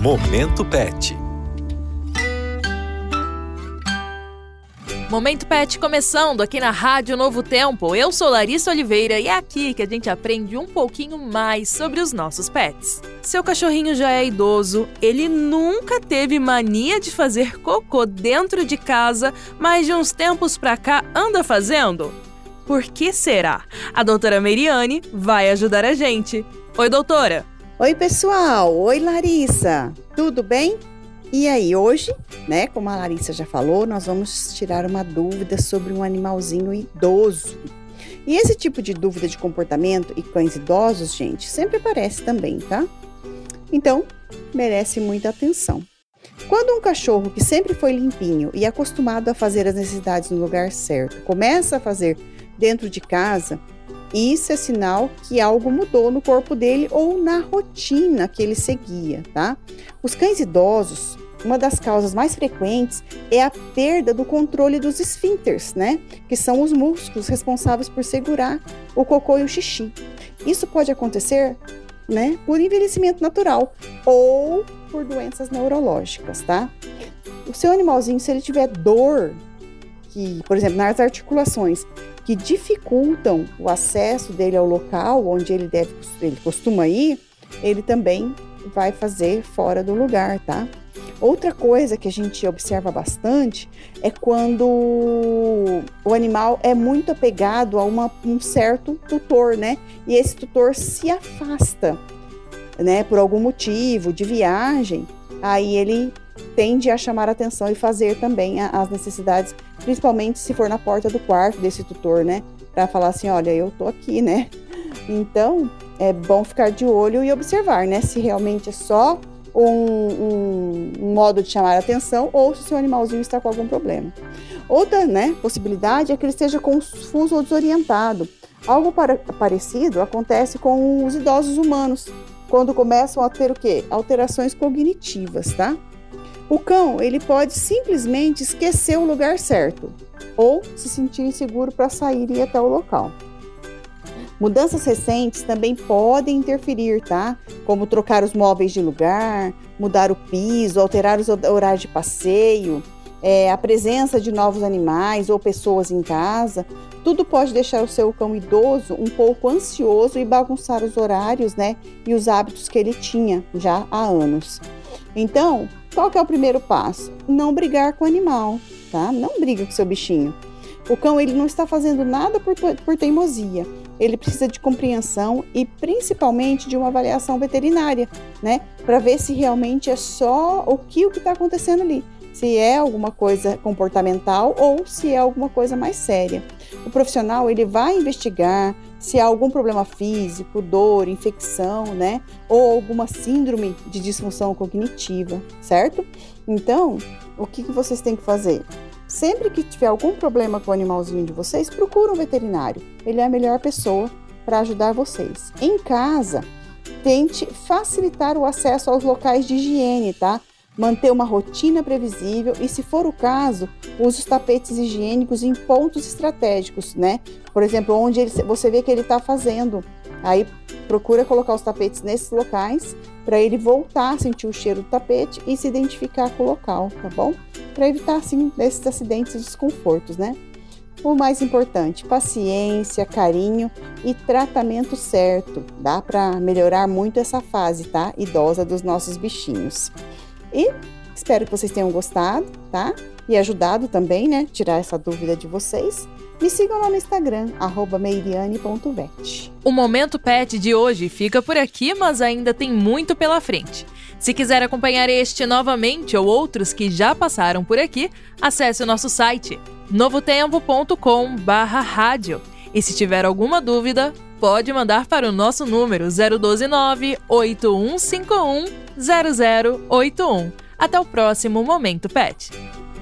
Momento Pet. Momento Pet começando aqui na Rádio Novo Tempo. Eu sou Larissa Oliveira e é aqui que a gente aprende um pouquinho mais sobre os nossos pets. Seu cachorrinho já é idoso, ele nunca teve mania de fazer cocô dentro de casa, mas de uns tempos pra cá anda fazendo? Por que será? A doutora Meiriane vai ajudar a gente. Oi, doutora! Oi, pessoal! Oi, Larissa! Tudo bem? E aí, hoje, como a Larissa já falou, nós vamos tirar uma dúvida sobre um animalzinho idoso. E esse tipo de dúvida de comportamento e cães idosos, gente, sempre aparece também, tá? Então, merece muita atenção. Quando um cachorro que sempre foi limpinho e acostumado a fazer as necessidades no lugar certo, começa a fazer dentro de casa, isso é sinal que algo mudou no corpo dele ou na rotina que ele seguia, tá? Os cães idosos, uma das causas mais frequentes é a perda do controle dos esfíncteres, que são os músculos responsáveis por segurar o cocô e o xixi. Isso pode acontecer, por envelhecimento natural ou por doenças neurológicas, tá? O seu animalzinho, se ele tiver dor, por exemplo, nas articulações, que dificultam o acesso dele ao local onde ele costuma ir, ele também vai fazer fora do lugar, tá? Outra coisa que a gente observa bastante é quando o animal é muito apegado a um certo tutor, E esse tutor se afasta, por algum motivo de viagem, aí ele tende a chamar a atenção e fazer também as necessidades, principalmente se for na porta do quarto desse tutor, Para falar assim, olha, eu tô aqui, Então, é bom ficar de olho e observar, se realmente é só um modo de chamar a atenção ou se o seu animalzinho está com algum problema. Outra, possibilidade é que ele esteja confuso ou desorientado. Algo parecido acontece com os idosos humanos, quando começam a ter o quê? Alterações cognitivas, tá? O cão, ele pode simplesmente esquecer o lugar certo ou se sentir inseguro para sair e ir até o local. Mudanças recentes também podem interferir, tá? Como trocar os móveis de lugar, mudar o piso, alterar os horários de passeio, a presença de novos animais ou pessoas em casa. Tudo pode deixar o seu cão idoso um pouco ansioso e bagunçar os horários, e os hábitos que ele tinha já há anos. Então, qual que é o primeiro passo? Não brigar com o animal, tá? Não briga com o seu bichinho. O cão, ele não está fazendo nada por teimosia. Ele precisa de compreensão e principalmente de uma avaliação veterinária, Para ver se realmente é só o que está acontecendo ali. Se é alguma coisa comportamental ou se é alguma coisa mais séria. O profissional, ele vai investigar se há algum problema físico, dor, infecção, ou alguma síndrome de disfunção cognitiva, certo? Então, o que vocês têm que fazer? Sempre que tiver algum problema com o animalzinho de vocês, procura um veterinário. Ele é a melhor pessoa para ajudar vocês. Em casa, tente facilitar o acesso aos locais de higiene, tá? Manter uma rotina previsível e, se for o caso, use os tapetes higiênicos em pontos estratégicos, Por exemplo, onde você vê que ele está fazendo. Aí, procura colocar os tapetes nesses locais para ele voltar a sentir o cheiro do tapete e se identificar com o local, tá bom? Para evitar, assim, esses acidentes e desconfortos, O mais importante, paciência, carinho e tratamento certo. Dá para melhorar muito essa fase, tá? Idosa dos nossos bichinhos. E espero que vocês tenham gostado, tá? E ajudado também, tirar essa dúvida de vocês. Me sigam lá no Instagram, @meiriane.vet. O Momento Pet de hoje fica por aqui, mas ainda tem muito pela frente. Se quiser acompanhar este novamente ou outros que já passaram por aqui, acesse o nosso site novotempo.com/rádio. E se tiver alguma dúvida, pode mandar para o nosso número 012-98151-0081. Até o próximo Momento Pet.